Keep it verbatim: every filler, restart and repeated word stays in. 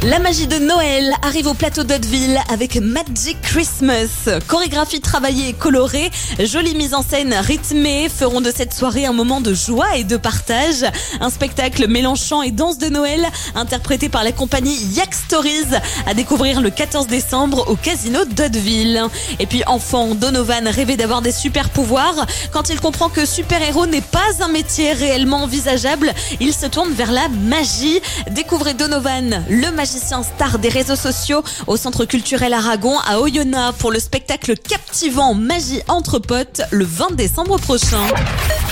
La magie de Noël arrive au plateau d'Hauteville avec Magic Christmas. Chorégraphie travaillée et colorée, jolie mise en scène rythmée feront de cette soirée un moment de joie et de partage. Un spectacle mêlant chant et danse de Noël interprété par la compagnie Yak Stories à découvrir le quatorze décembre au casino d'Hauteville. Et puis enfant, Donovan rêvait d'avoir des super pouvoirs. Quand il comprend que super-héros n'est pas un métier réellement envisageable, il se tourne vers la magie. Découvrez Donovan, le magicien star des réseaux sociaux, au Centre culturel Aragon à Oyonnax pour le spectacle captivant Magie entre potes le vingt décembre prochain.